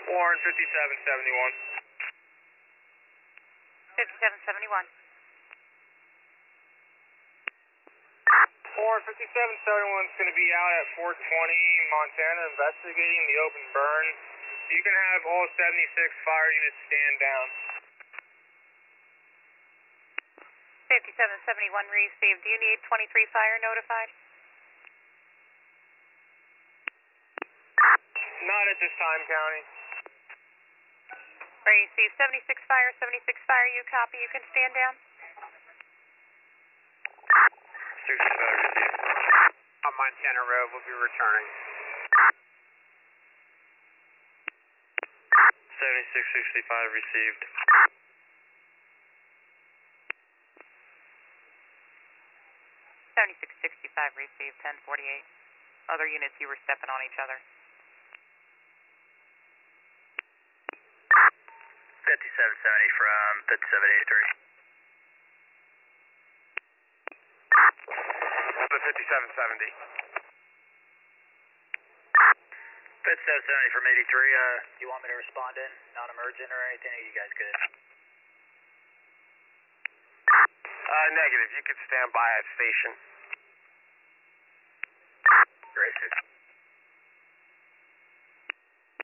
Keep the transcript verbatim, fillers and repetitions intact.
Warren fifty-seven seventy-one. fifty-seven seventy-one. Warren fifty-seven seventy-one is going to be out at four twenty Montana investigating the open burn. You can have all seventy-six fire units stand down. fifty-seven seventy-one received. Do you need twenty-three fire notified? Not at this time, County. Received. seventy-six fire, seventy-six fire, you copy, you can stand down? sixty-five received. On Montana Road, we'll be returning. seventy-six sixty-five received. seventy-six sixty-five received, ten forty-eight. Other units, you were stepping on each other. fifty-seven seventy from fifty-seven eighty-three. Delta fifty-seven seventy. fifty-seven seventy from eighty-three. Uh, do you want me to respond in? Non-emergent or anything? Are you guys good? Uh, negative. You could stand by at station. Great.